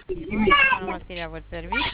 Madame Assiri à votre service.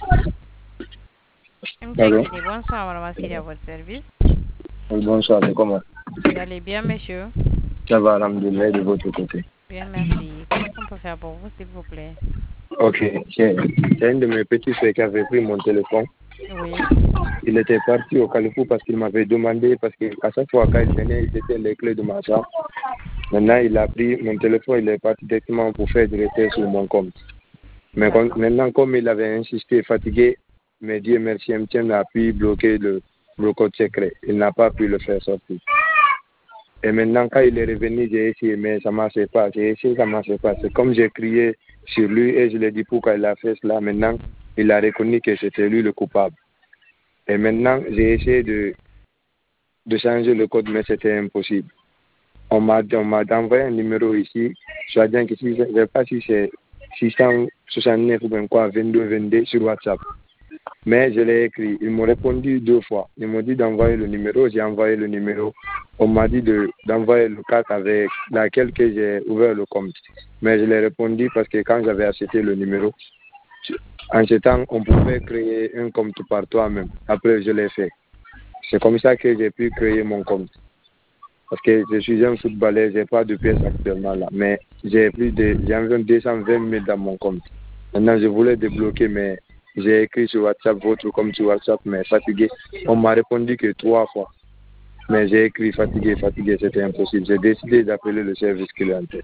Allô? Bonsoir, Madame Assiri à votre service. Bonsoir, c'est comment? Vous allez bien, monsieur? Ça va, alhamdoulilah, de votre côté. Bien, merci. Qu'est-ce qu'on peut faire pour vous, s'il vous plaît? Ok, c'est un de mes petits frères qui avait pris mon téléphone. Oui. Il était parti au Carrefour parce qu'il m'avait demandé, parce qu'à chaque fois quand il venait, il était les clés de ma chambre. Maintenant, il a pris mon téléphone, il est parti directement pour faire des retraits sur mon compte. Mais maintenant, comme il avait insisté, fatigué, mais Dieu merci, MTN a pu bloquer le code secret. Il n'a pas pu le faire sortir. Et maintenant, quand il est revenu, j'ai essayé, mais ça ne marchait pas. J'ai essayé, ça ne marchait pas. C'est comme j'ai crié sur lui et je lui ai dit pourquoi il a fait cela. Maintenant, il a reconnu que c'était lui le coupable. Et maintenant, j'ai essayé de changer le code, mais c'était impossible. On m'a envoyé un numéro ici, soit-disant que je ne sais pas si c'est 669 ou bien quoi, 22 sur WhatsApp. Mais je l'ai écrit. Ils m'ont répondu 2 fois. Ils m'ont dit d'envoyer le numéro. J'ai envoyé le numéro. On m'a dit d'envoyer le carte avec laquelle que j'ai ouvert le compte. Mais je l'ai répondu parce que quand j'avais acheté le numéro, en ce temps, on pouvait créer un compte par toi-même. Après, je l'ai fait. C'est comme ça que j'ai pu créer mon compte. Parce que je suis un footballeur, je n'ai pas de pièces actuellement là. Mais j'ai environ 220 000 dans mon compte. Maintenant, je voulais débloquer, mais j'ai écrit sur WhatsApp, votre comme sur WhatsApp, mais fatigué. On m'a répondu que 3 fois. Mais j'ai écrit fatigué, c'était impossible. J'ai décidé d'appeler le service clientèle.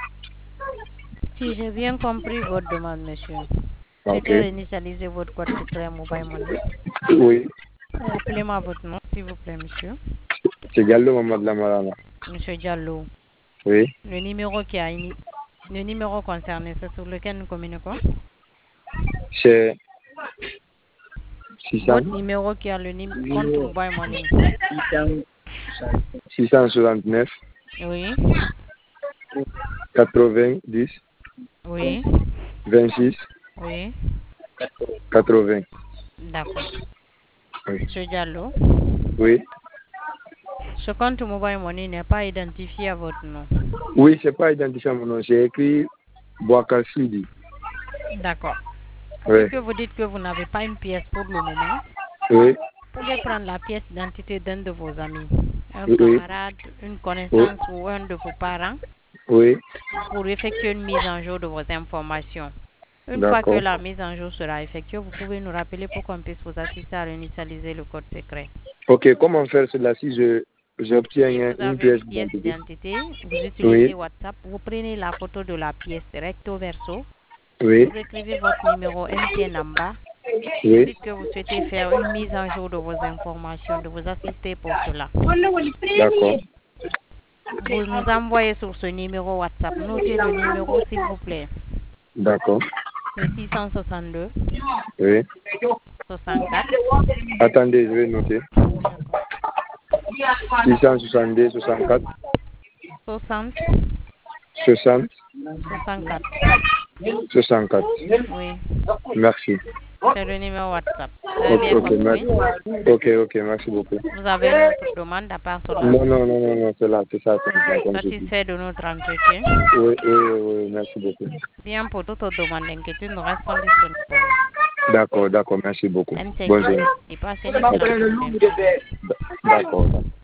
Si j'ai bien compris votre demande, monsieur, Ok. c'était réinitialiser votre code secret Mobile Money. Oui. Rappelez-moi votre nom, s'il vous plaît, monsieur. C'est Diallo Mamadou Lamarana. Monsieur Diallo. Oui. Le numéro concerné, c'est sur lequel nous communiquons? C'est 600. Votre numéro qui a le compte Mobile Money. 669. Oui. 90. Oui. 26. Oui. 80. D'accord. Oui. Monsieur Diallo. Oui. Ce compte Mobile Money n'est pas identifié à votre nom. Oui, c'est pas identifié à mon nom. J'ai écrit Bouakar Sidi. D'accord. Oui. Puisque vous dites que vous n'avez pas une pièce pour le moment, Oui. vous pouvez prendre la pièce d'identité d'un de vos amis, un Oui. camarade, une connaissance ou un de vos parents, Oui. pour effectuer une mise en jour de vos informations. Une fois que D'accord. la mise en jour sera effectuée, vous pouvez nous rappeler pour qu'on puisse vous assister à réinitialiser le code secret. Ok, comment faire cela si j'obtiens Si vous une avez pièce une pièce d'identité? d'identité, vous utilisez Oui. WhatsApp, vous prenez la photo de la pièce recto verso, Oui. vous écrivez votre numéro MTN en bas, vous Oui. dites que vous souhaitez faire une mise en jour de vos informations, de vous assister pour cela. D'accord. Vous nous envoyez sur ce numéro WhatsApp. Notez le numéro, s'il vous plaît. D'accord. C'est 662 Oui. 64. Attendez, je vais noter. D'accord. 662 64 60 60 64. 64. Oui, Merci. c'est le numéro WhatsApp. Vous avez bien Ok, compris? ok, merci beaucoup. Vous avez une autre demande à part cela? Non, c'est ça. Satisfait de notre entretien? Oui, merci beaucoup. Bien, pour toute autre demande d'inquiétude, nous restons disponibles pour vous. D'accord, merci beaucoup. MTN Bonne journée. et passez une excellente journée. D'accord.